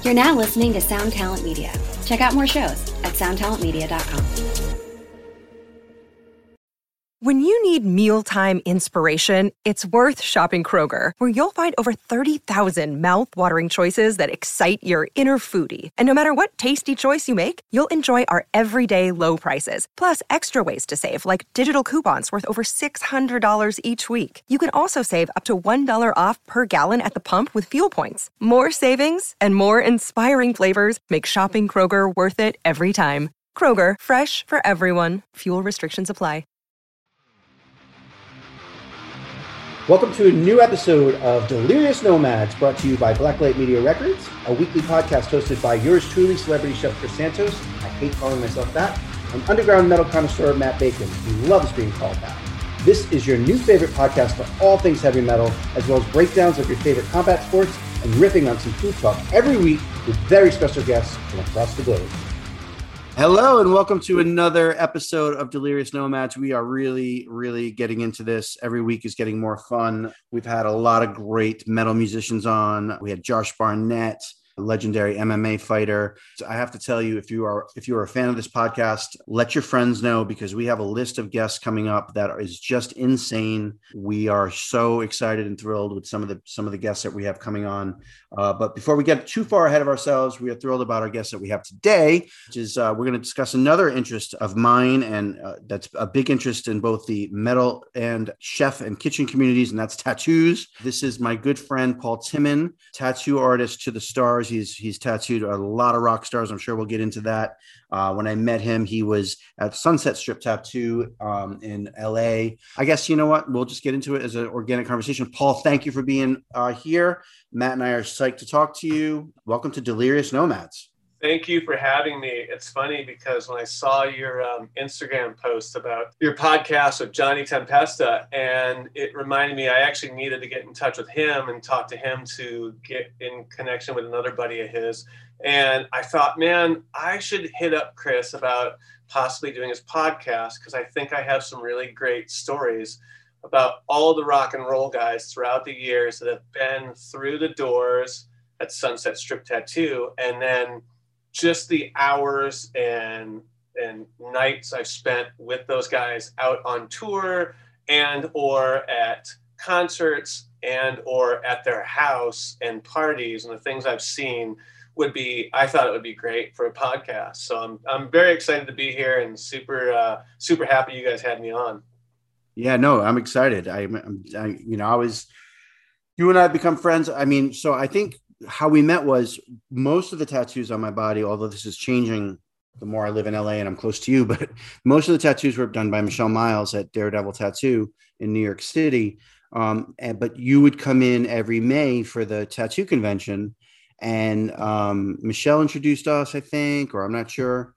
You're now listening to Sound Talent Media. Check out more shows at soundtalentmedia.com. When you need mealtime inspiration, it's worth shopping Kroger, where you'll find over 30,000 mouth-watering choices that excite your inner foodie. And no matter what tasty choice you make, you'll enjoy our everyday low prices, plus extra ways to save, like digital coupons worth over $600 each week. You can also save up to $1 off per gallon at the pump with fuel points. More savings and more inspiring flavors make shopping Kroger worth it every time. Kroger, fresh for everyone. Fuel restrictions apply. Welcome to a new episode of Delirious Nomads, brought to you by Blacklight Media Records, a weekly podcast hosted by yours truly, celebrity chef Chris Santos. I hate calling myself that. And underground metal connoisseur Matt Bacon, who loves being called that. This is your new favorite podcast for all things heavy metal, as well as breakdowns of your favorite combat sports and riffing on some food talk every week with very special guests from across the globe. Hello, and welcome to another episode of Delirious Nomads. We are really getting into this. Every week is getting more fun. We've had a lot of great metal musicians on. We had Josh Barnett, a legendary MMA fighter. So I have to tell you, if you are a fan of this podcast, let your friends know, because we have a list of guests coming up that is just insane. We are so excited and thrilled with some of the guests that we have coming on. But before we get too far ahead of ourselves, we are thrilled about our guests that we have today, which is we're going to discuss another interest of mine, and that's a big interest in both the metal and chef and kitchen communities, and that's tattoos. This is my good friend Paul Timon, tattoo artist to the stars. He's tattooed a lot of rock stars. I'm sure we'll get into that. When I met him, he was at Sunset Strip Tattoo in LA. I guess, you know what? We'll just get into it as an organic conversation. Paul, thank you for being here. Matt and I are psyched to talk to you. Welcome to Delirious Nomads. Thank you for having me. It's funny because when I saw your Instagram post about your podcast with Johnny Tempesta, and it reminded me I actually needed to get in touch with him and talk to him to get in connection with another buddy of his. And I thought, man, I should hit up Chris about possibly doing his podcast, because I think I have some really great stories about all the rock and roll guys throughout the years that have been through the doors at Sunset Strip Tattoo, and then just the hours and nights I've spent with those guys out on tour and or at concerts and or at their house and parties, and the things I've seen I thought it would be great for a podcast. So I'm very excited to be here and super happy you guys had me on. Yeah, no, I'm excited. You and I have become friends. I mean, so I think how we met was most of the tattoos on my body, although this is changing the more I live in LA and I'm close to you, but most of the tattoos were done by Michelle Miles at Daredevil Tattoo in New York City. But you would come in every May for the tattoo convention, and Michelle introduced us, I think, or I'm not sure.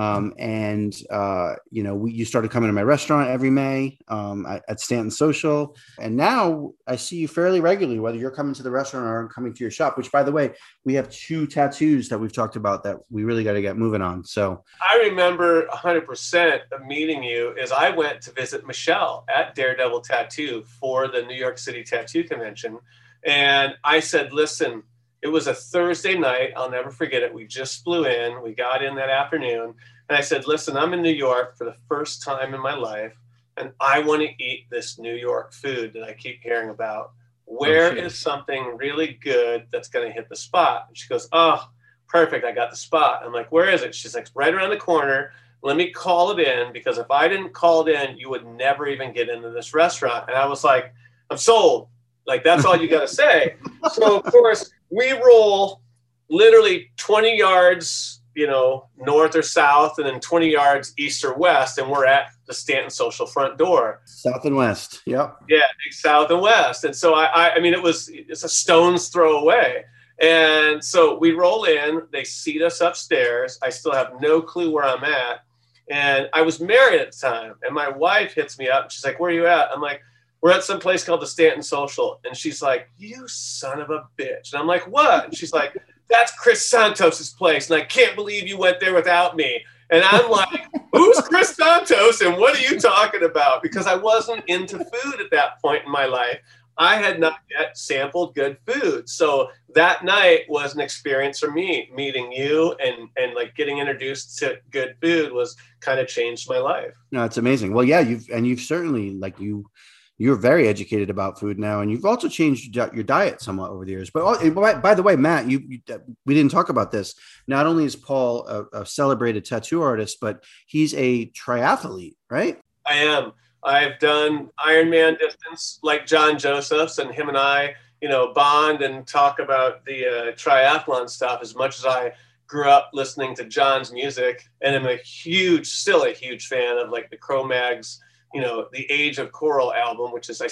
You started coming to my restaurant every May at Stanton Social. And now I see you fairly regularly, whether you're coming to the restaurant or coming to your shop, which, by the way, we have 2 tattoos that we've talked about that we really got to get moving on. So I remember 100% of meeting you as I went to visit Michelle at Daredevil Tattoo for the New York City Tattoo Convention. And I said, listen, it was a Thursday night. I'll never forget it. We just flew in. We got in that afternoon. And I said, listen, I'm in New York for the first time in my life, and I want to eat this New York food that I keep hearing about. Where is something really good that's going to hit the spot? And she goes, oh, perfect. I got the spot. I'm like, where is it? She's like, right around the corner. Let me call it in, because if I didn't call it in, you would never even get into this restaurant. And I was like, I'm sold. Like, that's all you got to say. So, of course, we roll literally 20 yards, north or south, and then 20 yards east or west, and we're at the Stanton Social front door. South and west. Yep. Yeah, south and west. And so it's a stone's throw away. And so we roll in, they seat us upstairs. I still have no clue where I'm at. And I was married at the time, and my wife hits me up, and she's like, where are you at? I'm like, we're at some place called the Stanton Social. And she's like, you son of a bitch. And I'm like, what? And she's like, that's Chris Santos's place, and I can't believe you went there without me. And I'm like, who's Chris Santos, and what are you talking about? Because I wasn't into food at that point in my life. I had not yet sampled good food. So that night was an experience for me. Meeting you and like getting introduced to good food was kind of changed my life. No, it's amazing. Well, yeah, you've certainly you're very educated about food now, and you've also changed your diet somewhat over the years. But by the way, Matt, we didn't talk about this. Not only is Paul a celebrated tattoo artist, but he's a triathlete, right? I am. I've done Ironman distance like John Josephs, and him and I, bond and talk about the triathlon stuff as much as I grew up listening to John's music. And I'm still a huge fan of like the Cro-Mags, the Age of Coral album, which is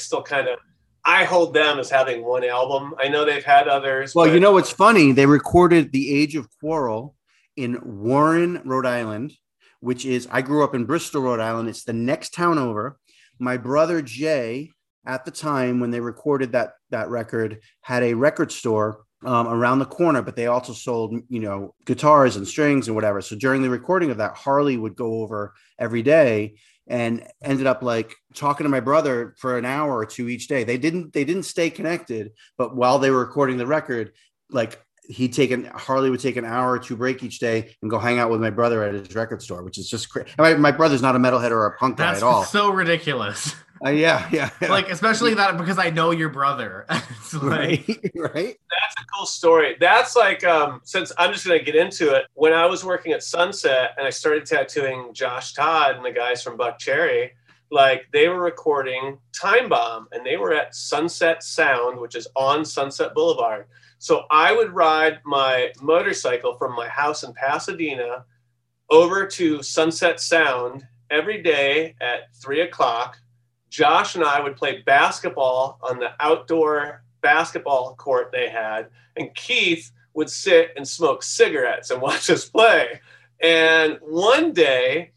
I hold them as having one album. I know they've had others. Well, what's funny? They recorded the Age of Coral in Warren, Rhode Island, which is, I grew up in Bristol, Rhode Island. It's the next town over. My brother Jay, at the time when they recorded that record, had a record store around the corner, but they also sold, guitars and strings and whatever. So during the recording of that, Harley would go over every day and ended up like talking to my brother for an hour or two each day. They didn't stay connected, but while they were recording the record, like Harley would take an hour or two break each day and go hang out with my brother at his record store, which is just crazy. My brother's not a metalhead or a punk guy at all. That's so ridiculous. Yeah. Like, especially that because I know your brother. It's like, right. That's a cool story. That's like, since I'm just going to get into it, when I was working at Sunset and I started tattooing Josh Todd and the guys from Buck Cherry, like they were recording Time Bomb and they were at Sunset Sound, which is on Sunset Boulevard. So I would ride my motorcycle from my house in Pasadena over to Sunset Sound every day at 3:00. Josh and I would play basketball on the outdoor basketball court they had, and Keith would sit and smoke cigarettes and watch us play. And one day,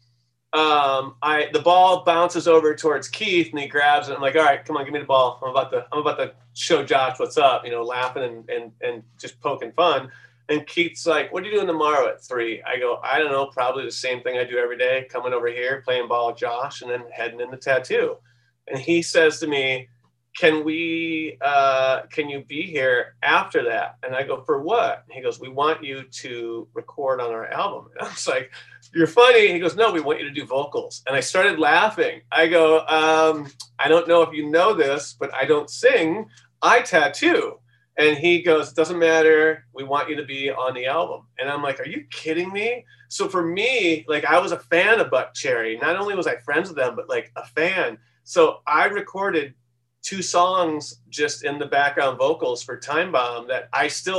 the ball bounces over towards Keith, and he grabs it. I'm like, "All right, come on, give me the ball. I'm about to show Josh what's up." Laughing and just poking fun. And Keith's like, "What are you doing tomorrow at 3?" I go, "I don't know, probably the same thing I do every day, coming over here, playing ball with Josh, and then heading in the tattoo." And he says to me, can you be here after that? And I go, "For what?" And he goes, "We want you to record on our album." And I was like, "You're funny." He goes, "No, we want you to do vocals." And I started laughing. I go, "I don't know if you know this, but I don't sing. I tattoo." And he goes, "It doesn't matter. We want you to be on the album." And I'm like, "Are you kidding me?" So for me, like I was a fan of Buck Cherry. Not only was I friends with them, but like a fan. So I recorded 2 songs just in the background vocals for Time Bomb that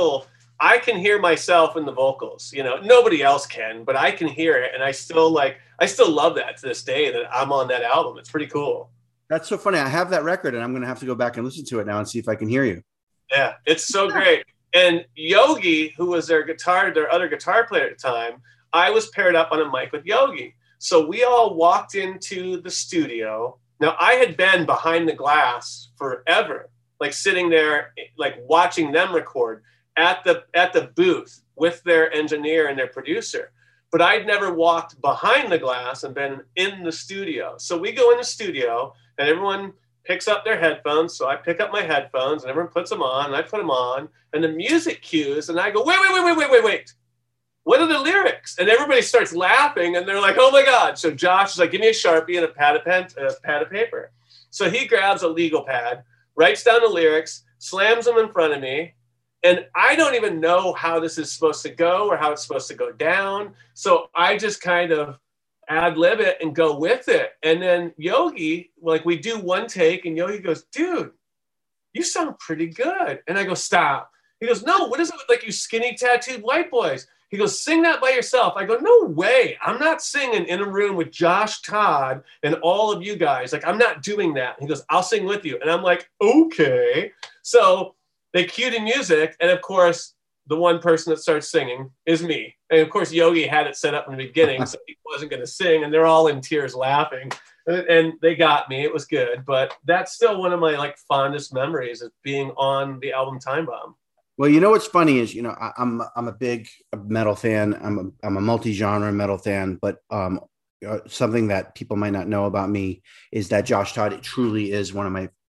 I can hear myself in the vocals. Nobody else can, but I can hear it. And I still love that to this day that I'm on that album. It's pretty cool. That's so funny. I have that record and I'm going to have to go back and listen to it now and see if I can hear you. Yeah, it's so great. And Yogi, who was their other guitar player at the time, I was paired up on a mic with Yogi. So we all walked into the studio. Now, I had been behind the glass forever, like sitting there, like watching them record at the booth with their engineer and their producer. But I'd never walked behind the glass and been in the studio. So we go in the studio and everyone picks up their headphones. So I pick up my headphones and everyone puts them on and I put them on and the music cues and I go, wait. What are the lyrics? And everybody starts laughing and they're like, "Oh my God." So Josh is like, "Give me a Sharpie and a pad of paper." So he grabs a legal pad, writes down the lyrics, slams them in front of me. And I don't even know how this is supposed to go or how it's supposed to go down. So I just kind of ad-lib it and go with it. And then Yogi, like we do one take and Yogi goes, "Dude, you sound pretty good." And I go, "Stop." He goes, "No, what is it with like you skinny tattooed white boys?" He goes, "Sing that by yourself." I go, "No way. I'm not singing in a room with Josh Todd and all of you guys. Like, I'm not doing that." He goes, "I'll sing with you." And I'm like, "Okay." So they cued in music. And of course, the one person that starts singing is me. And of course, Yogi had it set up in the beginning, so he wasn't going to sing. And they're all in tears laughing. And they got me. It was good. But that's still one of my like fondest memories of being on the album Time Bomb. Well, what's funny is, I'm a big metal fan. I'm a multi-genre metal fan, but something that people might not know about me is that Josh Todd truly is one of my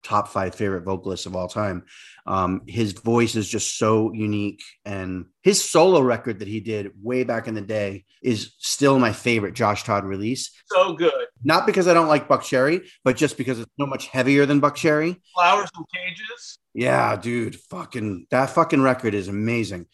top 5 favorite vocalists of all time. His voice is just so unique, and his solo record that he did way back in the day is still my favorite Josh Todd release. So good. Not because I don't like Buck Cherry, but just because it's so much heavier than Buck Cherry. Flowers and Cages. Yeah, dude, that fucking record is amazing.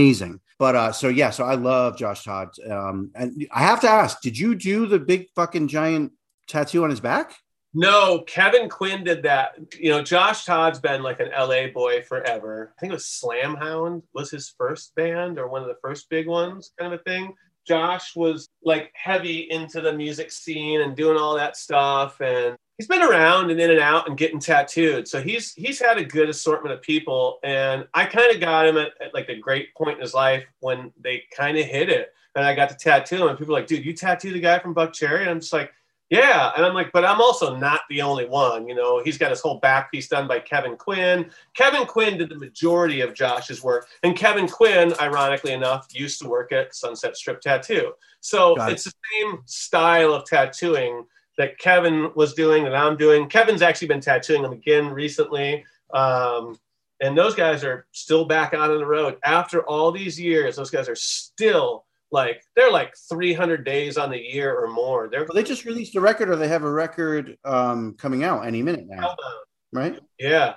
But so I love Josh Todd. And I have to ask, did you do the big fucking giant tattoo on his back? No, Kevin Quinn did that. You know, Josh Todd's been like an LA boy forever. I think it was Slamhound was his first band, or one of the first big ones, kind of a thing. Josh was like heavy into the music scene and doing all that stuff. And he's been around and in and out and getting tattooed. So he's had a good assortment of people. And I kind of got him at like a great point in his life when they kind of hit it. And I got to tattoo him. And people were like, dude, you tattooed the guy from Buck Cherry? And I'm just like, yeah. And I'm like, but I'm also not the only one. You know, he's got his whole back piece done by Kevin Quinn. Kevin Quinn did the majority of Josh's work. And Kevin Quinn, ironically enough, used to work at Sunset Strip Tattoo. So it's the same style of tattooing that Kevin was doing, that I'm doing. Kevin's actually been tattooing them again recently. And those guys are still back out on the road. After all these years, those guys are still they're like 300 days on the year or more. They just released a record, or they have a record coming out any minute now, right? Yeah.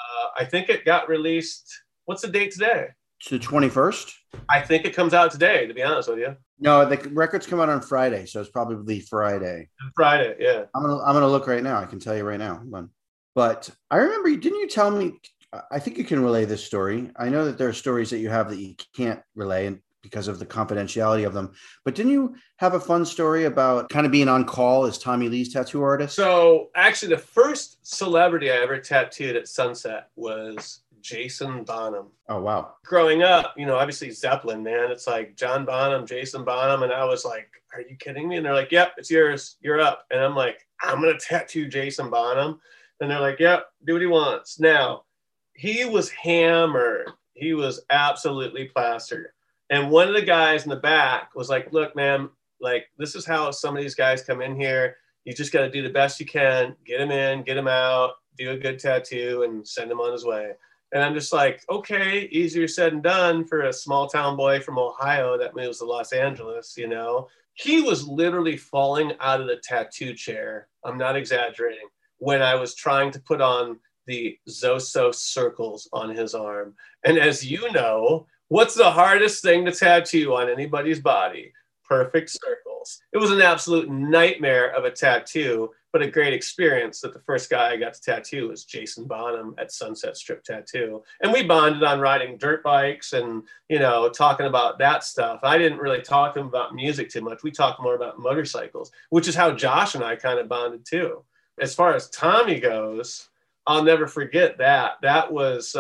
I think it got released. What's the date today? It's the 21st. I think it comes out today, to be honest with you. No, the records come out on Friday, so it's probably Friday. Friday, yeah. I'm gonna look right now. I can tell you right now. But I remember, didn't you tell me? I think you can relay this story. I know that there are stories that you have that you can't relay, and because of the confidentiality of them. But didn't you have a fun story about kind of being on call as Tommy Lee's tattoo artist? So actually, the first celebrity I ever tattooed at Sunset was Jason Bonham. Oh, wow. Growing up, you know, obviously Zeppelin, man. It's like John Bonham, Jason Bonham. And I was like, are you kidding me? And they're like, yep, it's yours. You're up. And I'm like, I'm going to tattoo Jason Bonham. And they're like, yep, do what he wants. Now, he was hammered. He was absolutely plastered. And one of the guys in the back was like, look, man, like, this is how some of these guys come in here. You just got to do the best you can, get him in, get him out, do a good tattoo, and send him on his way. And I'm just like, okay, easier said than done for a small town boy from Ohio that moves to Los Angeles, you know. He was literally falling out of the tattoo chair. I'm not exaggerating. When I was trying to put on the Zoso circles on his arm. And as you know, what's the hardest thing to tattoo on anybody's body? Perfect circles. It was an absolute nightmare of a tattoo, but a great experience. That the first guy I got to tattoo was Jason Bonham at Sunset Strip Tattoo. And we bonded on riding dirt bikes and, you know, talking about that stuff. I didn't really talk to him about music too much. We talked more about motorcycles, which is how Josh and I kind of bonded too. As far as Tommy goes, I'll never forget that. That was,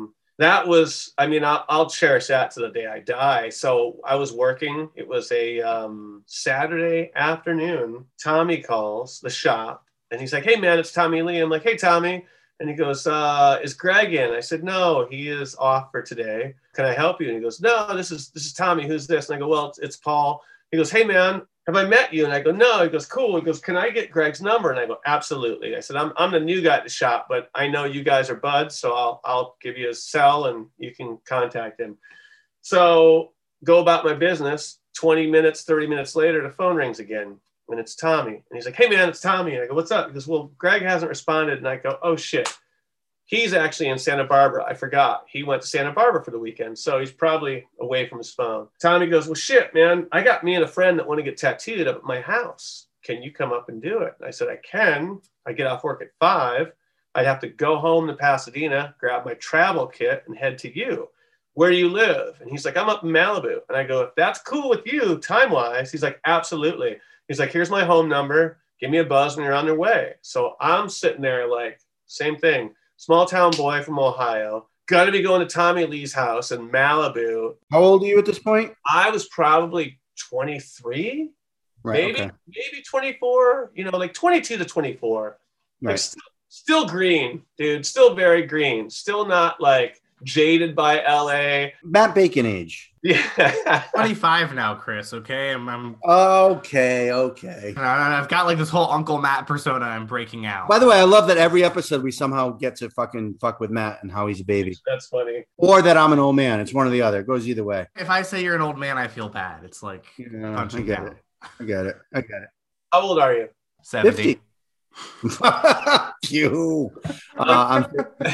I mean, I'll cherish that to the day I die. So I was working. It was a Saturday afternoon. Tommy calls the shop and he's like, hey, man, it's Tommy Lee. I'm like, hey, Tommy. And he goes, is Greg in? I said, no, he is off for today. Can I help you? And he goes, no, this is Tommy. Who's this? And I go, well, it's Paul. He goes, hey, man, have I met you? And I go, no. He goes, cool. He goes, can I get Greg's number? And I go, absolutely. I said, I'm the new guy at the shop, but I know you guys are buds, so I'll give you a cell and you can contact him. So go about my business. 20 minutes, 30 minutes later, the phone rings again, and it's Tommy. And he's like, hey, man, it's Tommy. And I go, what's up? He goes, well, Greg hasn't responded. And I go, oh, shit. He's actually in Santa Barbara. I forgot. He went to Santa Barbara for the weekend, so he's probably away from his phone. Tommy goes, well, shit, man. I got me and a friend that want to get tattooed up at my house. Can you come up and do it? And I said, I can. I get off work at 5. I'd have to go home to Pasadena, grab my travel kit, and head to you. Where do you live? And he's like, I'm up in Malibu. And I go, if that's cool with you, time-wise. He's like, absolutely. He's like, here's my home number. Give me a buzz when you're on your way. So I'm sitting there like, same thing. Small town boy from Ohio, got to be going to Tommy Lee's house in Malibu. How old are you at this point? I was probably 23, right, maybe 24, you know, like 22 to 24. Right. Like still green, dude, still very green, still not like jaded by LA. Matt Bacon age. Yeah. 25 now, Chris. Okay, Okay. I've got like this whole Uncle Matt persona I'm breaking out. By the way, I love that every episode we somehow get to fucking fuck with Matt and how he's a baby. That's funny. Or that I'm an old man. It's one or the other. It goes either way. If I say you're an old man, I feel bad. It's like punching down. I get it. How old are you? 70. 50. You. I'm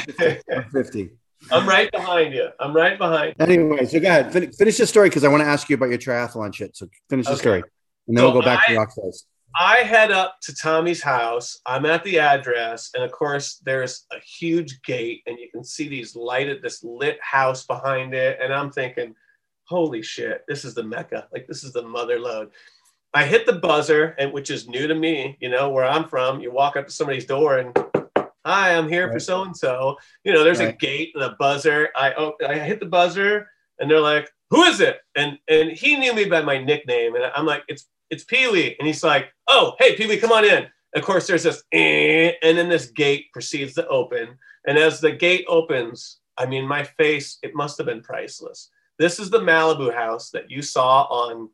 50. I'm right behind you. Anyway, so go ahead. Finish the story because I want to ask you about your triathlon shit. So finish the story. And then we'll go back to Rockstars. I head up to Tommy's house. I'm at the address. And of course, there's a huge gate. And you can see this lit house behind it. And I'm thinking, holy shit, this is the Mecca. Like, this is the mother lode. I hit the buzzer, which is new to me, where I'm from. You walk up to somebody's door and, hi, I'm here for so-and-so. There's a gate and a buzzer. I hit the buzzer and they're like, who is it? And he knew me by my nickname. And I'm like, it's Pee-wee. And he's like, oh, hey, Pee-wee, come on in. And of course, there's this, and then this gate proceeds to open. And as the gate opens, I mean, my face, it must have been priceless. This is the Malibu house that you saw on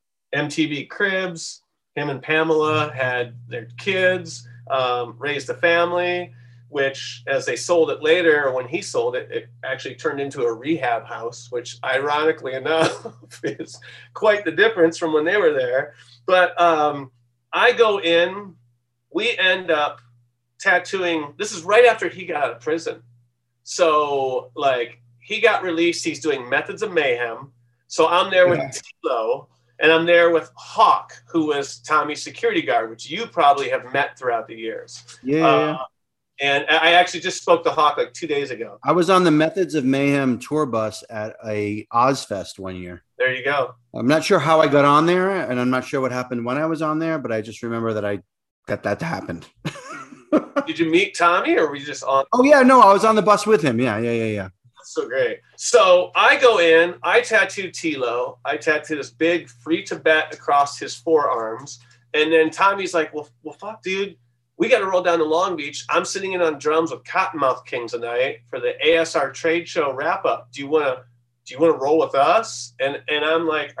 MTV Cribs. Him and Pamela had their kids, raised a family, which as they sold it later, when he sold it, it actually turned into a rehab house, which ironically enough is quite the difference from when they were there. But I go in, we end up tattooing. This is right after he got out of prison. So like he got released, he's doing Methods of Mayhem. So I'm there with Tilo. And I'm there with Hawk, who was Tommy's security guard, which you probably have met throughout the years. Yeah. And I actually just spoke to Hawk like 2 days ago. I was on the Methods of Mayhem tour bus at a Ozfest one year. There you go. I'm not sure how I got on there, and I'm not sure what happened when I was on there, but I just remember that happened. Did you meet Tommy, or were you just on? Oh, yeah, no, I was on the bus with him. Yeah. That's so great. So I go in, I tattoo Tilo. I tattoo this big free Tibet across his forearms. And then Tommy's like, well, fuck, dude. We got to roll down to Long Beach. I'm sitting in on drums with Cottonmouth King tonight for the ASR trade show wrap up. Do you want to roll with us? And I'm like,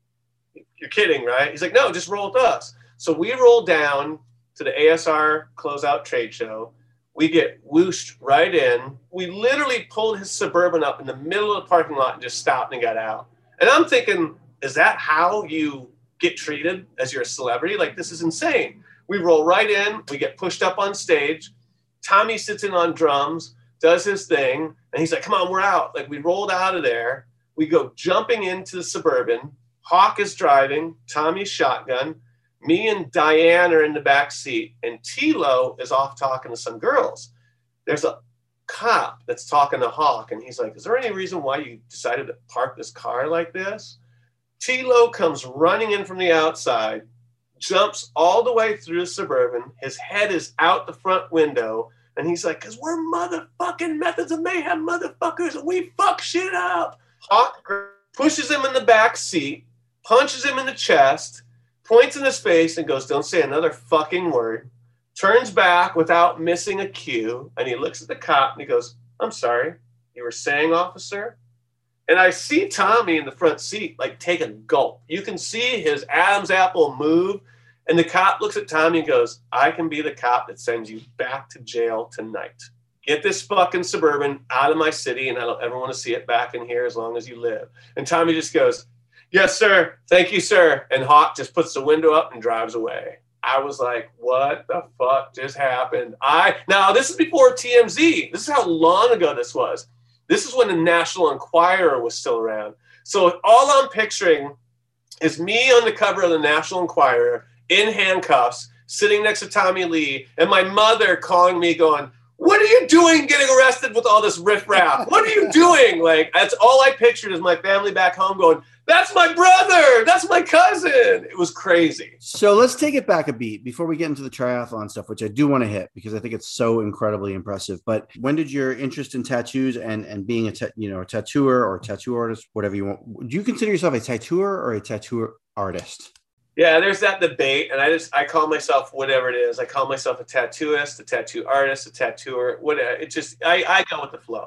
you're kidding, right? He's like, no, just roll with us. So we roll down to the ASR closeout trade show. We get whooshed right in. We literally pulled his Suburban up in the middle of the parking lot and just stopped and got out. And I'm thinking, is that how you get treated as you're a celebrity? Like, this is insane. We roll right in. We get pushed up on stage. Tommy sits in on drums, does his thing. And he's like, come on, we're out. Like, we rolled out of there. We go jumping into the Suburban. Hawk is driving. Tommy's shotgun. Me and Diane are in the back seat, and Tilo is off talking to some girls. There's a cop that's talking to Hawk, and he's like, is there any reason why you decided to park this car like this? Tilo comes running in from the outside, jumps all the way through the Suburban. His head is out the front window, and he's like, because we're motherfucking Methods of Mayhem motherfuckers, and we fuck shit up. Hawk pushes him in the back seat, punches him in the chest, points in his face and goes, don't say another fucking word, turns back without missing a cue, and he looks at the cop and he goes, I'm sorry, you were saying, officer? And I see Tommy in the front seat, like, take a gulp. You can see his Adam's apple move, and the cop looks at Tommy and goes, I can be the cop that sends you back to jail tonight. Get this fucking Suburban out of my city, and I don't ever want to see it back in here as long as you live. And Tommy just goes, yes, sir. Thank you, sir. And Hawk just puts the window up and drives away. I was like, what the fuck just happened? Now, this is before TMZ. This is how long ago this was. This is when the National Enquirer was still around. So all I'm picturing is me on the cover of the National Enquirer in handcuffs, sitting next to Tommy Lee, and my mother calling me going, what are you doing getting arrested with all this riffraff? What are you doing? Like, that's all I pictured is my family back home going, that's my brother. That's my cousin. It was crazy. So let's take it back a beat before we get into the triathlon stuff, which I do want to hit because I think it's so incredibly impressive. But when did your interest in tattoos and being a tattooer or tattoo artist, whatever you want, do you consider yourself a tattooer or a tattoo artist? Yeah, there's that debate, and I call myself whatever it is. I call myself a tattooist, a tattoo artist, a tattooer. Whatever. It just I go with the flow.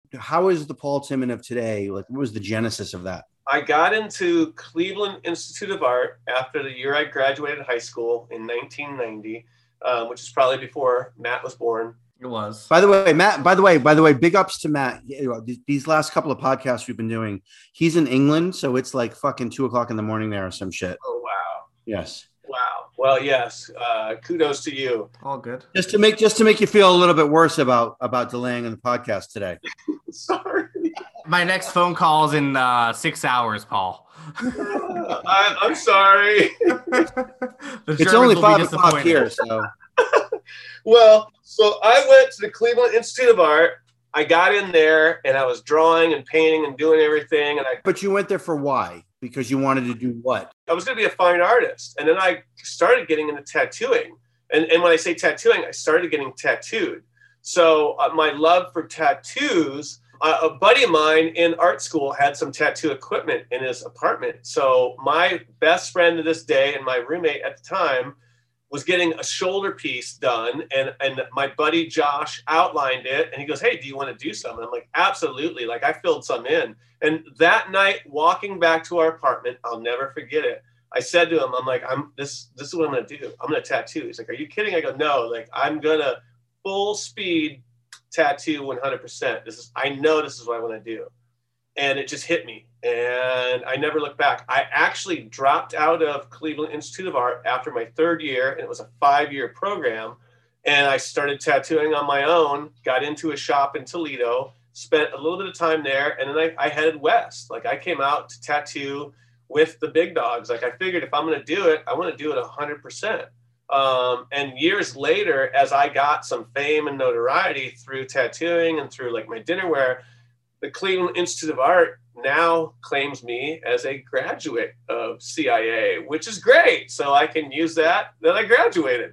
how is the Paul Timon of today? Like, what was the genesis of that? I got into Cleveland Institute of Art after the year I graduated high school in 1990, which is probably before Matt was born. It was. By the way, Matt, by the way, big ups to Matt. These last couple of podcasts we've been doing, he's in England, so it's like fucking 2:00 in the morning there or some shit. Oh, wow. Yes. Wow. Well, yes. Kudos to you. All good. Just to make you feel a little bit worse about delaying on the podcast today. Sorry. My next phone call is in 6 hours, Paul. I'm sorry. It's only 5:00 here, so. Well, so I went to the Cleveland Institute of Art. I got in there and I was drawing and painting and doing everything. But you went there for why? Because you wanted to do what? I was going to be a fine artist. And then I started getting into tattooing. And when I say tattooing, I started getting tattooed. So my love for tattoos, a buddy of mine in art school had some tattoo equipment in his apartment. So my best friend to this day and my roommate at the time was getting a shoulder piece done. And my buddy Josh outlined it. And he goes, hey, do you want to do something? I'm like, absolutely. Like I filled some in. And that night, walking back to our apartment, I'll never forget it. I said to him, I'm like, this is what I'm going to do. I'm going to tattoo. He's like, are you kidding? I go, no, like I'm going to full speed tattoo 100%. I know this is what I want to do. And it just hit me. And I never looked back. I actually dropped out of Cleveland Institute of Art after my third year, and it was a 5-year program. And I started tattooing on my own, got into a shop in Toledo, spent a little bit of time there, and then I headed west. Like I came out to tattoo with the big dogs. Like I figured if I'm going to do it, I want to do it 100%. And years later, as I got some fame and notoriety through tattooing and through like my dinnerware, the Cleveland Institute of Art now claims me as a graduate of CIA, which is great. So I can use that I graduated.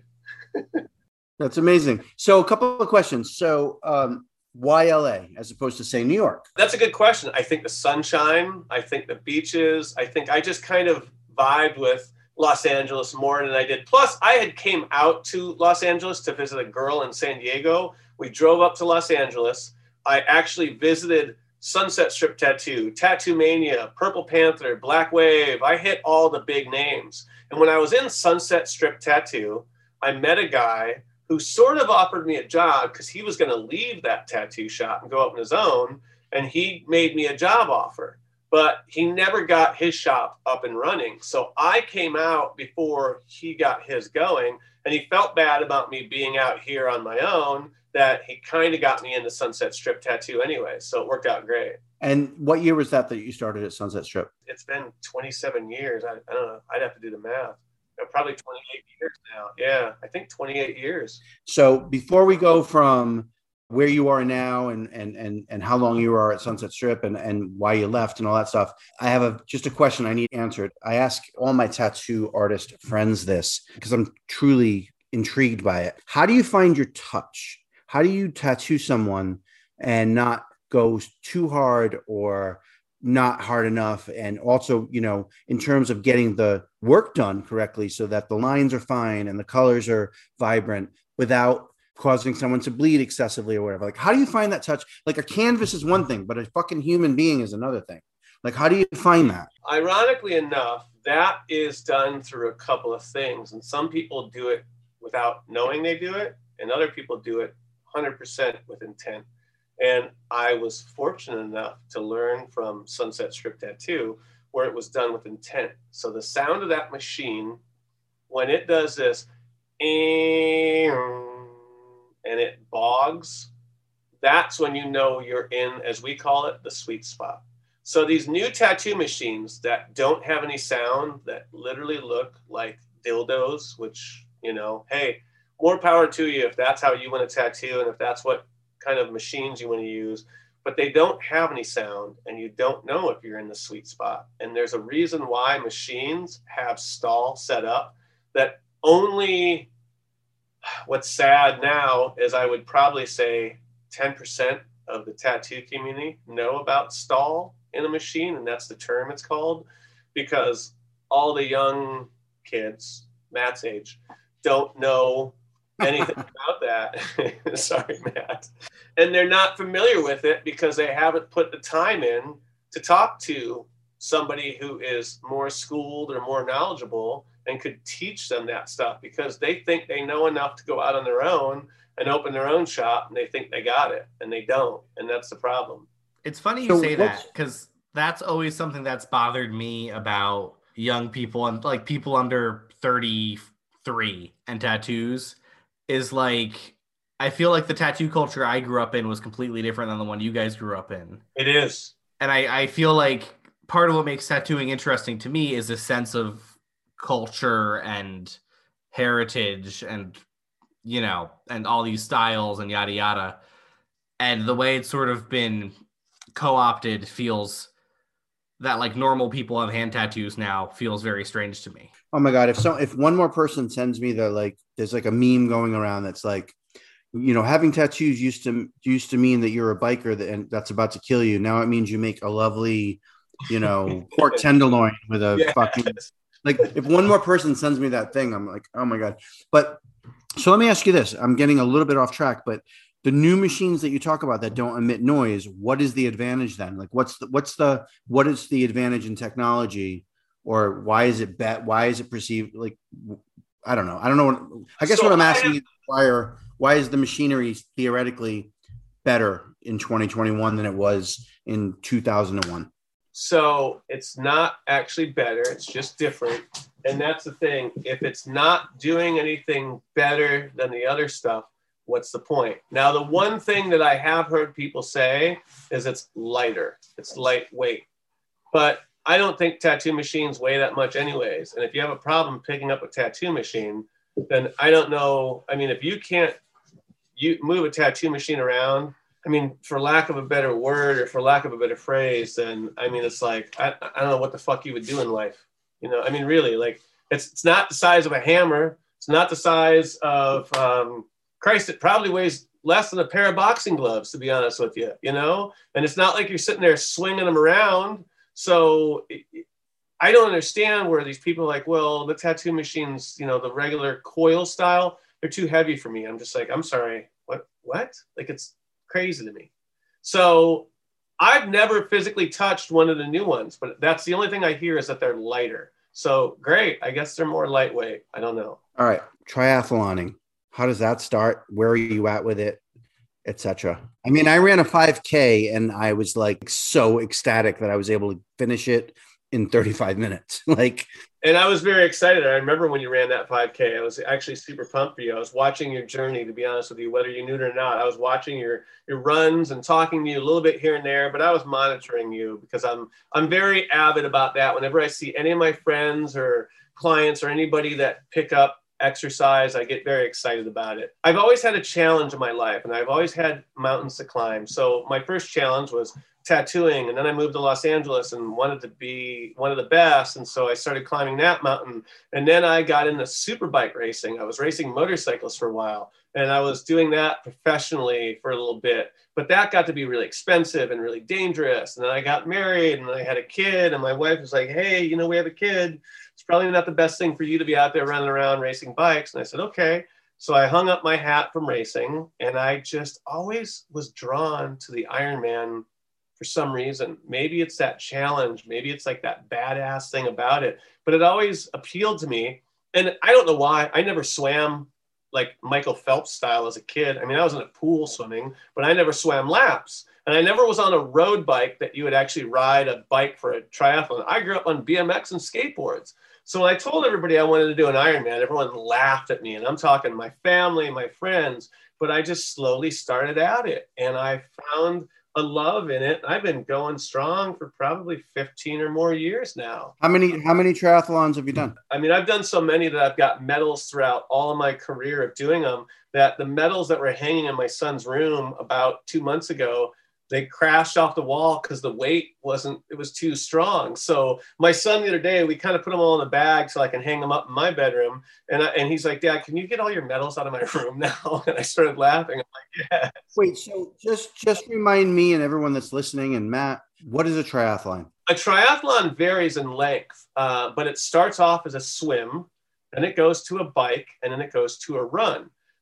That's amazing. So a couple of questions. So why LA as opposed to say New York? That's a good question. I think the sunshine, I think the beaches, I think I just kind of vibed with Los Angeles more than I did. Plus I had came out to Los Angeles to visit a girl in San Diego. We drove up to Los Angeles. I actually visited Sunset Strip Tattoo, Tattoo Mania, Purple Panther, Black Wave. I hit all the big names. And when I was in Sunset Strip Tattoo, I met a guy who sort of offered me a job because he was going to leave that tattoo shop and go up on his own. And he made me a job offer, but he never got his shop up and running. So I came out before he got his going, and he felt bad about me being out here on my own, that he kind of got me into Sunset Strip Tattoo anyway. So it worked out great. And what year was that you started at Sunset Strip? It's been 27 years. I don't know. I'd have to do the math. Probably 28 years now. Yeah, I think 28 years. So before we go from where you are now and how long you are at Sunset Strip and why you left and all that stuff, I have just a question I need answered. I ask all my tattoo artist friends this because I'm truly intrigued by it. How do you find your touch? How do you tattoo someone and not go too hard or not hard enough? And also, in terms of getting the work done correctly so that the lines are fine and the colors are vibrant without causing someone to bleed excessively or whatever. Like, how do you find that touch? Like a canvas is one thing, but a fucking human being is another thing. Like, how do you find that? Ironically enough, that is done through a couple of things. And some people do it without knowing they do it, and other people do it 100% with intent. And I was fortunate enough to learn from Sunset Strip Tattoo where it was done with intent. So the sound of that machine, when it does this, and it bogs, that's when you know you're in, as we call it, the sweet spot. So these new tattoo machines that don't have any sound, that literally look like dildos, which, hey, more power to you if that's how you want to tattoo and if that's what kind of machines you want to use, but they don't have any sound and you don't know if you're in the sweet spot. And there's a reason why machines have stall set up that only, what's sad now is I would probably say 10% of the tattoo community know about stall in a machine, and that's the term it's called, because all the young kids, Matt's age, don't know anything about that. Sorry, Matt. And they're not familiar with it because they haven't put the time in to talk to somebody who is more schooled or more knowledgeable and could teach them that stuff, because they think they know enough to go out on their own and open their own shop, and they think they got it, and they don't. And that's the problem. It's funny you say that, because that's always something that's bothered me about young people and like people under 33 and tattoos is like, I feel like the tattoo culture I grew up in was completely different than the one you guys grew up in. It is. And I feel like part of what makes tattooing interesting to me is a sense of culture and heritage and, you know, and all these styles and yada yada. And the way it's sort of been co-opted feels that like normal people have hand tattoos now feels very strange to me. Oh my God. If one more person sends me there's like a meme going around that's like, you know, having tattoos used to mean that you're a biker and that's about to kill you. Now it means you make a lovely, you know, pork tenderloin with a fucking, like, if one more person sends me that thing, I'm like, oh my God. But so let me ask you this. I'm getting a little bit off track, but the new machines that you talk about that don't emit noise, what is the advantage then? Like, what is the advantage in technology, or why is it perceived? Like, I don't know. I guess what I'm asking is why is the machinery theoretically better in 2021 than it was in 2001? So it's not actually better. It's just different. And that's the thing. If it's not doing anything better than the other stuff, what's the point? Now, the one thing that I have heard people say is it's lighter. It's lightweight. But I don't think tattoo machines weigh that much anyways. And if you have a problem picking up a tattoo machine, then I don't know. I mean, if you can't move a tattoo machine around, I mean, for lack of a better word or for lack of a better phrase, then, I mean, it's like, I don't know what the fuck you would do in life. You know, I mean, really, like, it's not the size of a hammer. It's not the size of, Christ, it probably weighs less than a pair of boxing gloves, to be honest with you, you know? And it's not like you're sitting there swinging them around. So I don't understand where these people are like, well, the tattoo machines, you know, the regular coil style, they're too heavy for me. I'm just like, I'm sorry, what? Like, it's crazy to me. So I've never physically touched one of the new ones, but that's the only thing I hear is that they're lighter. So great. I guess they're more lightweight. I don't know. All right. Triathloning. How does that start? Where are you at with it, etc.? I mean, I ran a 5K and I was like so ecstatic that I was able to finish it in 35 minutes. And I was very excited. I remember when you ran that 5K, I was actually super pumped for you. I was watching your journey, to be honest with you, whether you knew it or not. I was watching your runs and talking to you a little bit here and there, but I was monitoring you because I'm very avid about that. Whenever I see any of my friends or clients or anybody that pick up exercise, I get very excited about it. I've always had a challenge in my life, and I've always had mountains to climb. So my first challenge was tattooing, and then I moved to Los Angeles and wanted to be one of the best, and so I started climbing that mountain. And then I got into super bike racing. I was racing motorcycles for a while, and I was doing that professionally for a little bit, but that got to be really expensive and really dangerous. And then I got married and I had a kid, and my wife was like, hey, you know, we have a kid. It's probably not the best thing for you to be out there running around racing bikes. And I said, okay. So I hung up my hat from racing, and I just always was drawn to the Ironman for some reason. Maybe it's that challenge. Maybe it's like that badass thing about it, but it always appealed to me. And I don't know why. I never swam like Michael Phelps style as a kid. I mean, I was in a pool swimming, but I never swam laps. And I never was on a road bike that you would actually ride a bike for a triathlon. I grew up on BMX and skateboards. So when I told everybody I wanted to do an Ironman, everyone laughed at me. And I'm talking my family, my friends, but I just slowly started at it. And I found a love in it. I've been going strong for probably 15 or more years now. How many triathlons have you done? I mean, I've done so many that I've got medals throughout all of my career of doing them, that the medals that were hanging in my son's room about 2 months ago, they crashed off the wall because the weight it was too strong. So my son the other day, we kind of put them all in a bag so I can hang them up in my bedroom. And he's like, Dad, can you get all your medals out of my room now? And I started laughing. I'm like, yeah. Wait, so just remind me and everyone that's listening, and Matt, what is a triathlon? A triathlon varies in length, but it starts off as a swim, then it goes to a bike, and then it goes to a run.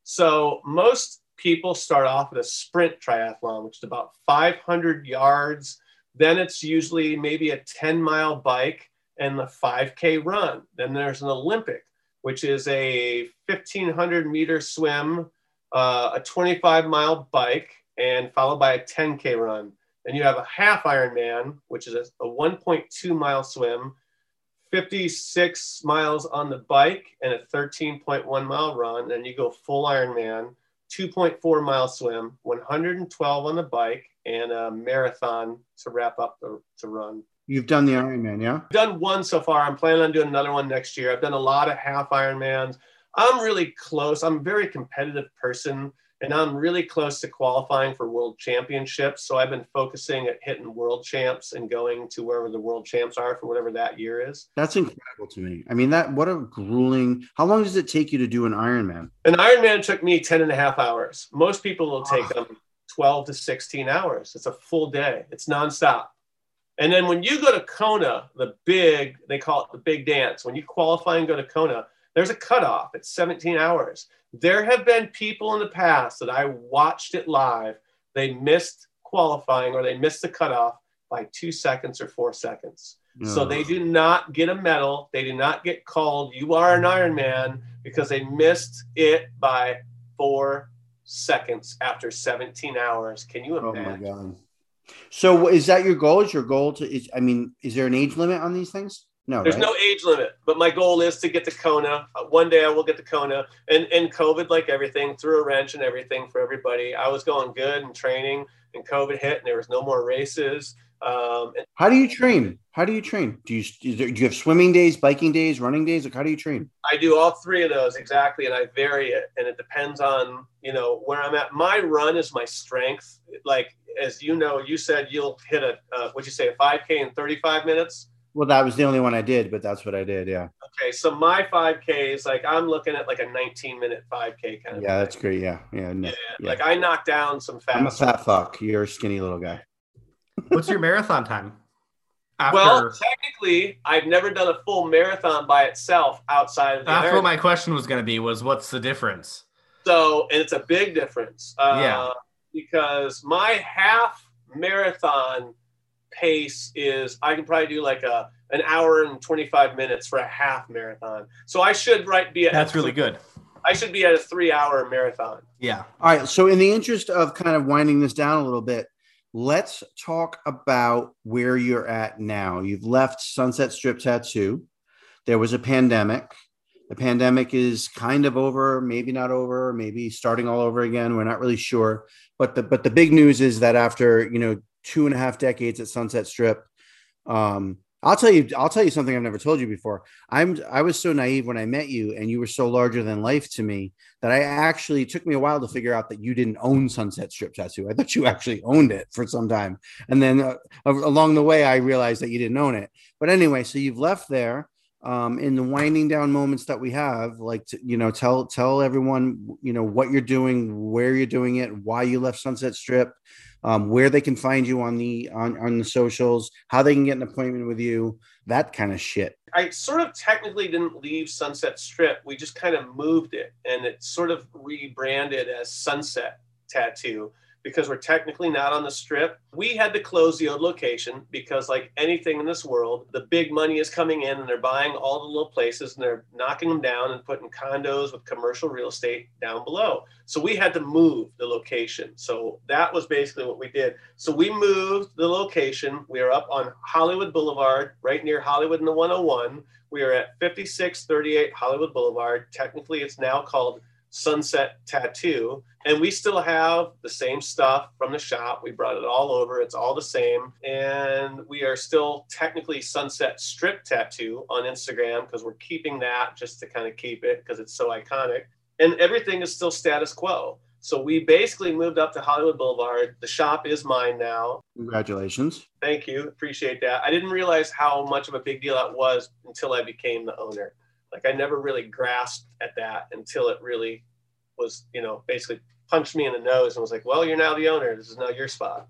So most people start off at a sprint triathlon, which is about 500 yards. Then it's usually maybe a 10-mile bike and the 5K run. Then there's an Olympic, which is a 1,500-meter swim, a 25-mile bike, and followed by a 10K run. Then you have a half Ironman, which is a 1.2-mile swim, 56 miles on the bike, and a 13.1-mile run. Then you go full Ironman, 2.4-mile swim, 112 on the bike, and a marathon to wrap up the run. You've done the Ironman, yeah? I've done one so far. I'm planning on doing another one next year. I've done a lot of half Ironmans. I'm really close. I'm a very competitive person, and I'm really close to qualifying for world championships. So I've been focusing at hitting world champs and going to wherever the world champs are for whatever that year is. That's incredible to me. I mean, what a grueling, how long does it take you to do an Ironman? An Ironman took me 10 and a half hours. Most people will take them 12 to 16 hours. It's a full day. It's nonstop. And then when you go to Kona, they call it the big dance. When you qualify and go to Kona, there's a cutoff. It's 17 hours. There have been people in the past that I watched it live. They missed qualifying or they missed the cutoff by 2 seconds or 4 seconds. No. So they do not get a medal. They do not get called, you are an Ironman, because they missed it by 4 seconds after 17 hours. Can you imagine? Oh my God. So is that your goal? Is your goal is there an age limit on these things? No, there's no age limit, but my goal is to get to Kona. One day I will get to Kona, and COVID, like everything, threw a wrench and everything for everybody. I was going good and training, and COVID hit and there was no more races. How do you train? Do you have swimming days, biking days, running days? Like, how do you train? I do all three of those exactly, and I vary it, and it depends on where I'm at. My run is my strength. Like, as you know, you said you'll hit a 5K in 35 minutes. Well, that was the only one I did, but that's what I did. Yeah. Okay. So my 5K is I'm looking at like a 19-minute 5K kind of. Yeah, that's great. Yeah. Like I knock down some fast. I'm a fat fuck. You're a skinny little guy. What's your marathon time? Well, technically, I've never done a full marathon by itself outside of the That's what my question was going to be, was what's the difference? So, and it's a big difference. Because my half marathon pace is, I can probably do like an hour and 25 minutes for a half marathon. So I should be at. That's really good. I should be at a 3-hour marathon. Yeah. All right. So in the interest of kind of winding this down a little bit, let's talk about where you're at now. You've left Sunset Strip Tattoo. There was a pandemic. The pandemic is kind of over, maybe not over, maybe starting all over again. We're not really sure. But the big news is that after 2.5 decades at Sunset Strip, I'll tell you something I've never told you before. I was so naive when I met you, and you were so larger than life to me that it took me a while to figure out that you didn't own Sunset Strip Tattoo. I thought you actually owned it for some time. And then along the way, I realized that you didn't own it. But anyway, so you've left there. In the winding down moments that we have, tell everyone, what you're doing, where you're doing it, why you left Sunset Strip, where they can find you on the socials, how they can get an appointment with you, that kind of shit. I sort of technically didn't leave Sunset Strip. We just kind of moved it, and it's sort of rebranded as Sunset Tattoo because we're technically not on the Strip. We had to close the old location because, like anything in this world, the big money is coming in and they're buying all the little places and they're knocking them down and putting condos with commercial real estate down below. So we had to move the location. So that was basically what we did. So we moved the location. We are up on Hollywood Boulevard, right near Hollywood and the 101. We are at 5638 Hollywood Boulevard. Technically, it's now called Sunset Tattoo, and we still have the same stuff from the shop. We brought it all over. It's all the same, and we are still technically Sunset Strip Tattoo on Instagram because we're keeping that just to kind of keep it because it's so iconic, and everything is still status quo. So we basically moved up to Hollywood Boulevard. The shop is mine now. Congratulations. Thank you. Appreciate that. I didn't realize how much of a big deal that was until I became the owner. Like, I never really grasped at that until it really was, basically punched me in the nose and was like, well, you're now the owner. This is now your spot.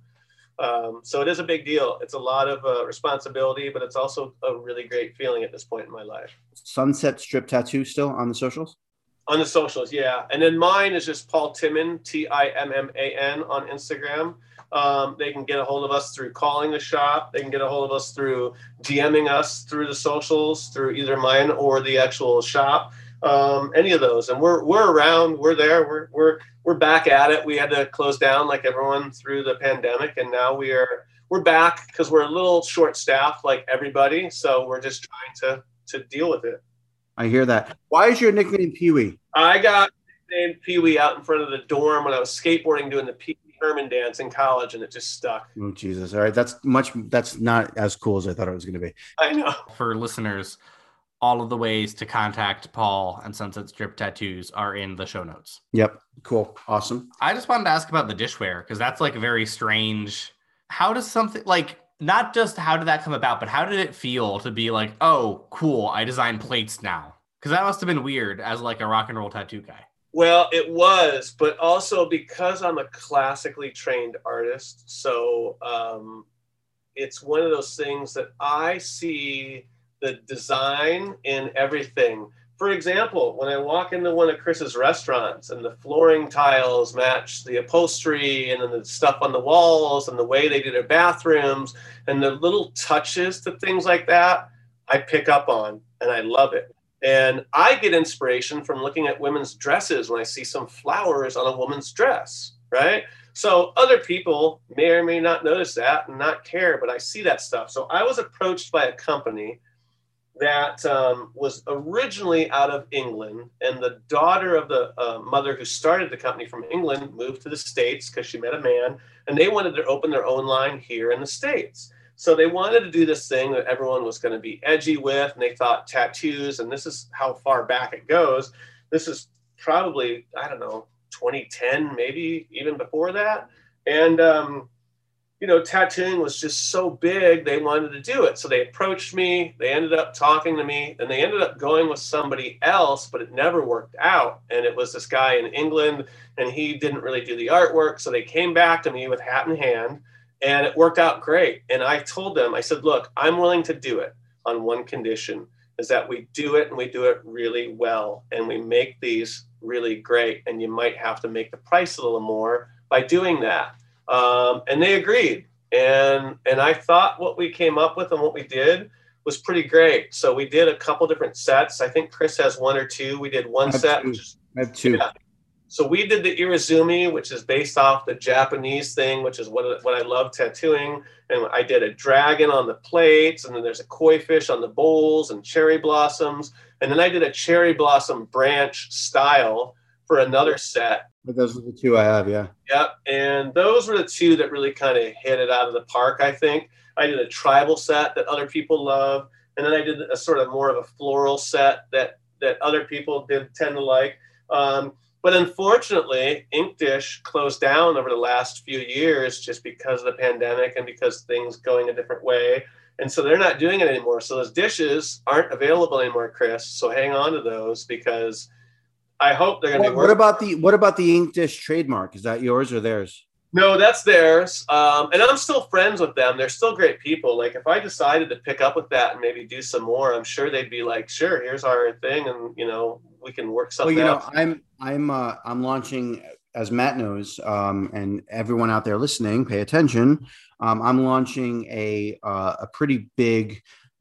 So it is a big deal. It's a lot of responsibility, but it's also a really great feeling at this point in my life. Sunset Strip Tattoo still on the socials? On the socials, yeah. And then mine is just Paul Timman, Timman on Instagram. They can get a hold of us through calling the shop. They can get a hold of us through DMing us through the socials, through either mine or the actual shop. Any of those. And we're around. We're there. We're back at it. We had to close down like everyone through the pandemic, and now we're back because we're a little short-staffed like everybody. So we're just trying to deal with it. I hear that. Why is your nickname Pee-wee? I got named Pee-wee out in front of the dorm when I was skateboarding doing the Pee-wee Herman dance in college, and it just stuck. Oh, Jesus. All right. That's not as cool as I thought it was going to be. I know. For listeners, all of the ways to contact Paul and Sunset Strip Tattoos are in the show notes. Yep. Cool. Awesome. I just wanted to ask about the dishware, because that's like very strange. How does something like, not just how did that come about, but how did it feel to be like, oh, cool, I design plates now? Because that must have been weird as like a rock and roll tattoo guy. Well, it was, but also because I'm a classically trained artist. So it's one of those things that I see the design in everything. For example, when I walk into one of Chris's restaurants and the flooring tiles match the upholstery and then the stuff on the walls and the way they do their bathrooms and the little touches to things like that, I pick up on and I love it. And I get inspiration from looking at women's dresses when I see some flowers on a woman's dress, right? So other people may or may not notice that and not care, but I see that stuff. So I was approached by a company that was originally out of England, and the daughter of the mother who started the company from England moved to the States because she met a man, and they wanted to open their own line here in the States. So they wanted to do this thing that everyone was going to be edgy with, and they thought tattoos, and this is how far back it goes. This is probably, I don't know, 2010, maybe even before that. And, tattooing was just so big, they wanted to do it. So they approached me, they ended up talking to me, and they ended up going with somebody else, but it never worked out. And it was this guy in England, and he didn't really do the artwork. So they came back to me with hat in hand, and it worked out great. And I told them, I said, look, I'm willing to do it on one condition, is that we do it and we do it really well. And we make these really great. And you might have to make the price a little more by doing that. And they agreed. And I thought what we came up with and what we did was pretty great. So we did a couple different sets. I think Chris has one or two. We did one set. I have two. Yeah. So we did the Irizumi, which is based off the Japanese thing, which is what I love tattooing. And I did a dragon on the plates, and then there's a koi fish on the bowls and cherry blossoms. And then I did a cherry blossom branch style for another set. But those are the two I have, yeah. Yep. And those were the two that really kind of hit it out of the park, I think. I did a tribal set that other people love. And then I did a sort of more of a floral set that other people tend to like. But unfortunately, Ink Dish closed down over the last few years just because of the pandemic and because things going a different way. And so they're not doing it anymore. So those dishes aren't available anymore, Chris. So hang on to those, because I hope they're going to be working. What about the Ink Dish trademark? Is that yours or theirs? No, that's theirs. And I'm still friends with them. They're still great people. Like if I decided to pick up with that and maybe do some more, I'm sure they'd be like, sure, here's our thing. And, we can work something out. I'm launching, as Matt knows, and everyone out there listening, pay attention. I'm launching a pretty big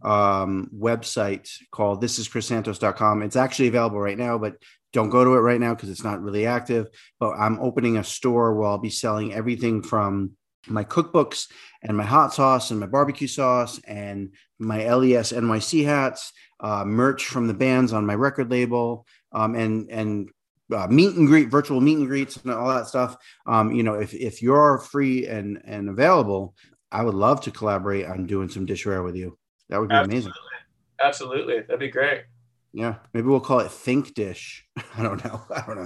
website called thisischrissantos.com. It's actually available right now, but don't go to it right now because it's not really active. But I'm opening a store where I'll be selling everything from my cookbooks and my hot sauce and my barbecue sauce and my LES NYC hats, merch from the bands on my record label, and meet and greet, virtual meet and greets and all that stuff. If you're free and available, I would love to collaborate on doing some dishware with you. That would be amazing. Absolutely. That'd be great. Yeah. Maybe we'll call it Think Dish. I don't know.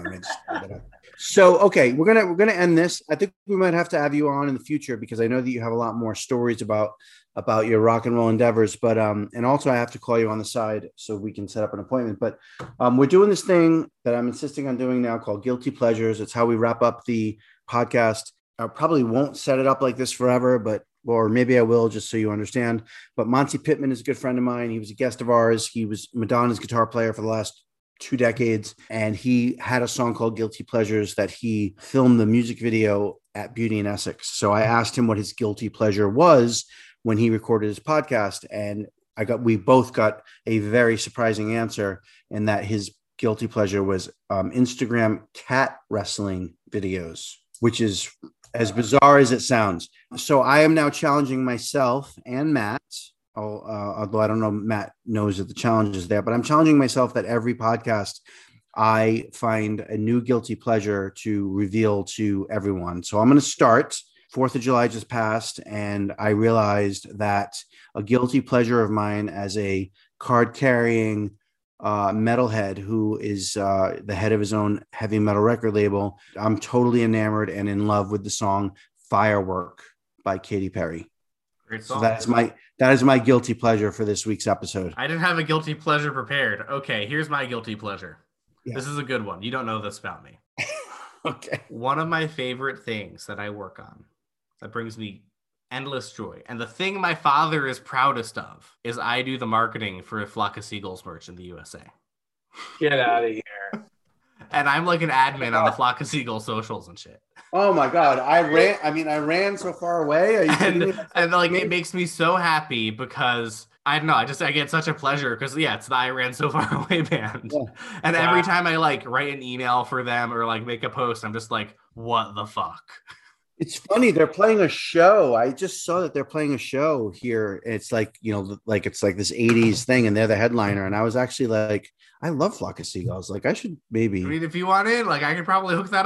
So, okay, we're going to end this. I think we might have to have you on in the future because I know that you have a lot more stories about your rock and roll endeavors, but, and also I have to call you on the side so we can set up an appointment, but, we're doing this thing that I'm insisting on doing now called Guilty Pleasures. It's how we wrap up the podcast. I probably won't set it up like this forever, or maybe I will, just so you understand. But Monty Pittman is a good friend of mine. He was a guest of ours. He was Madonna's guitar player for the last 2 decades. And he had a song called Guilty Pleasures that he filmed the music video at Beauty in Essex. So I asked him what his guilty pleasure was when he recorded his podcast. And we both got a very surprising answer in that his guilty pleasure was Instagram cat wrestling videos, which is as bizarre as it sounds. So I am now challenging myself and Matt, although I don't know, Matt knows that the challenge is there, but I'm challenging myself that every podcast I find a new guilty pleasure to reveal to everyone. So I'm going to start. 4th of July just passed, and I realized that a guilty pleasure of mine as a card-carrying metalhead who is the head of his own heavy metal record label, I'm totally enamored and in love with the song Firework by Katy Perry. Great song. So that is my guilty pleasure for this week's episode. I didn't have a guilty pleasure prepared. Okay, here's my guilty pleasure. Yeah. This is a good one. You don't know this about me. Okay. One of my favorite things that I work on that brings me endless joy, and the thing my father is proudest of, is I do the marketing for a Flock of Seagulls merch in the USA. Get out of here. And I'm like an admin on the Flock of Seagulls socials and shit. Oh my God. I ran so far away. Are you kidding me? And like, it makes me so happy because I don't know. I get such a pleasure because it's the I Ran So Far Away band. Yeah. And every time I like write an email for them or like make a post, I'm just like, what the fuck? It's funny. They're playing a show. I just saw that they're playing a show here. It's like, it's like this 80s thing and they're the headliner. And I was actually like, I love Flock of Seagulls. Like I should maybe. I mean, if you want in, like I could probably hook that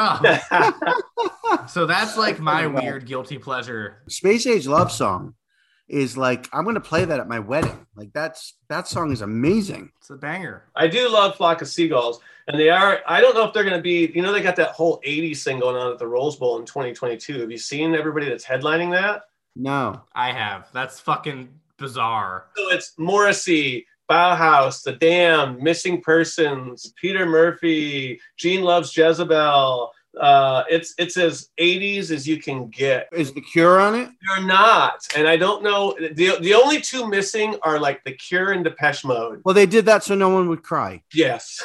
up. So that's like my weird guilty pleasure. Space Age Love Song is like, I'm going to play that at my wedding. Like that song is amazing. It's a banger. I do love Flock of Seagulls. And I don't know if they're going to be, they got that whole 80s thing going on at the Rose Bowl in 2022. Have you seen everybody that's headlining that? No. I have. That's fucking bizarre. So it's Morrissey, Bauhaus, The Damned, Missing Persons, Peter Murphy, Gene Loves Jezebel. It's as 80s as you can get. Is The Cure on it? They're not. And I don't know. The only two missing are like The Cure and Depeche Mode. Well, they did that so no one would cry. Yes.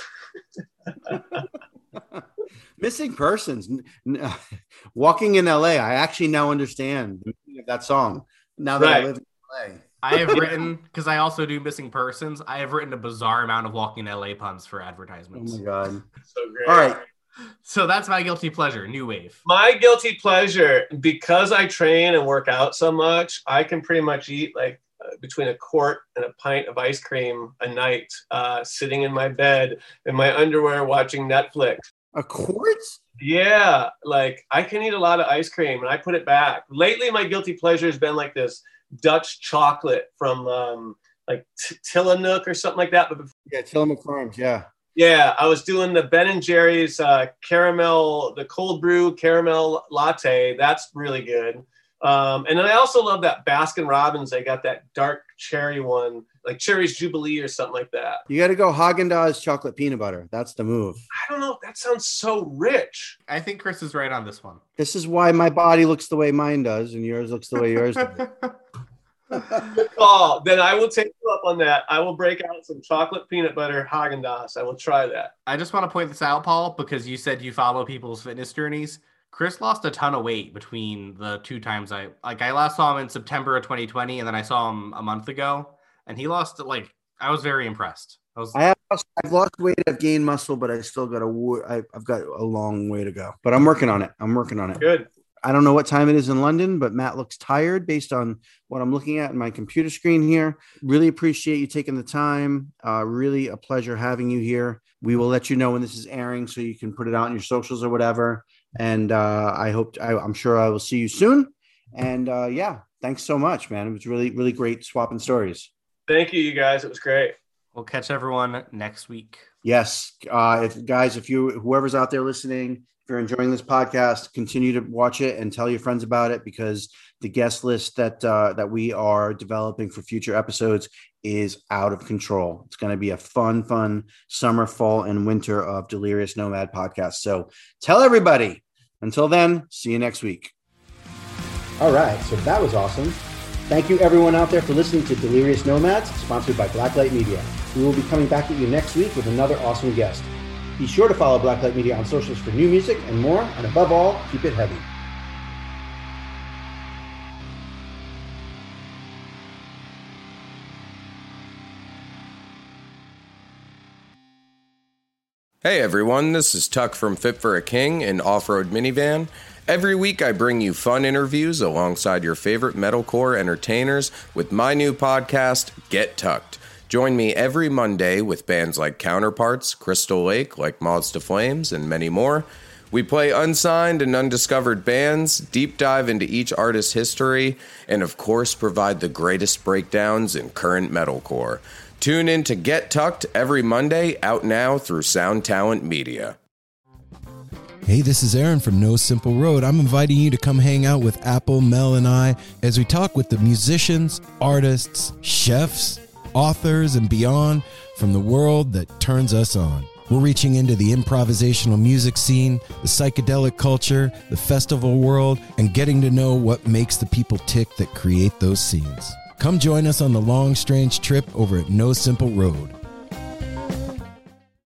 Missing Persons, Walking in LA. I actually now understand the meaning of that song now that I live in LA. I have written, because I also do Missing Persons, I have written a bizarre amount of Walking in LA puns for advertisements. Oh my God. So great. All right. So that's my guilty pleasure, new wave. My guilty pleasure, because I train and work out so much, I can pretty much eat like between a quart and a pint of ice cream a night, sitting in my bed in my underwear watching Netflix. A quart? Yeah, like I can eat a lot of ice cream and I put it back. Lately, my guilty pleasure has been like this Dutch chocolate from like Tillamook or something like that. But yeah, Tillamook Farms, yeah. Yeah, I was doing the Ben & Jerry's caramel, the cold brew caramel latte. That's really good. And then I also love that Baskin Robbins. They got that dark cherry one, like Cherry's Jubilee or something like that. You got to go Haagen-Dazs chocolate peanut butter. That's the move. I don't know. That sounds so rich. I think Chris is right on this one. This is why my body looks the way mine does and yours looks the way yours does. Good call. Then I will take you up on that. I will break out some chocolate peanut butter Haagen-Dazs. I will try that. I just want to point this out, Paul, because you said you follow people's fitness journeys. Chris lost a ton of weight between the two times I last saw him in September of 2020, and then I saw him a month ago, and he lost I was very impressed. I've lost weight, I've gained muscle, but I still got I've got a long way to go. But I'm working on it. Good. I don't know what time it is in London, but Matt looks tired based on what I'm looking at in my computer screen here. Really appreciate you taking the time. Really a pleasure having you here. We will let you know when this is airing so you can put it out on your socials or whatever. And I'm sure I will see you soon. And thanks so much, man. It was really, really great swapping stories. Thank you, you guys. It was great. We'll catch everyone next week. Yes. If whoever's out there listening, if you're enjoying this podcast, continue to watch it and tell your friends about it, because the guest list that we are developing for future episodes is out of control. It's going to be a fun summer, fall, and winter of Delirious Nomad podcast. So tell everybody. Until then, see you next week. All right. So that was awesome. Thank you everyone out there for listening to Delirious Nomads, sponsored by Blacklight Media. We will be coming back at you next week with another awesome guest. Be sure to follow Blacklight Media on socials for new music and more, and above all, keep it heavy. Hey everyone, this is Tuck from Fit for a King, an off-road minivan. Every week I bring you fun interviews alongside your favorite metalcore entertainers with my new podcast, Get Tucked. Join me every Monday with bands like Counterparts, Crystal Lake, like Moths to Flames, and many more. We play unsigned and undiscovered bands, deep dive into each artist's history, and of course provide the greatest breakdowns in current metalcore. Tune in to Get Tucked every Monday, out now through Sound Talent Media. Hey, this is Aaron from No Simple Road. I'm inviting you to come hang out with Apple, Mel, and I as we talk with the musicians, artists, chefs, authors, and beyond from the world that turns us on. We're reaching into the improvisational music scene, the psychedelic culture, the festival world, and getting to know what makes the people tick that create those scenes. Come join us on the long, strange trip over at No Simple Road.